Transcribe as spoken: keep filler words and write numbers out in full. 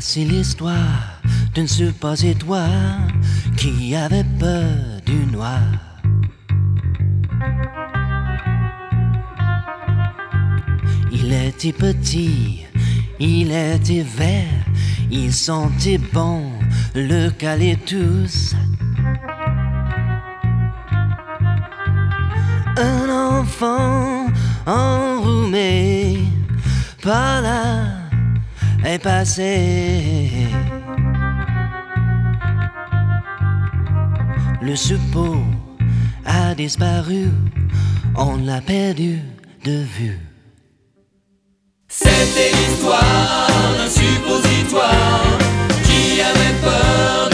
Voici l'histoire d'un suppositoire qui avait peur du noir. Il était petit, il était vert, il sentait bon le calétus. Un enfant enrhumé par là est passé. Le suppôt a disparu, on l'a perdu de vue. C'était l'histoire d'un suppositoire qui avait peur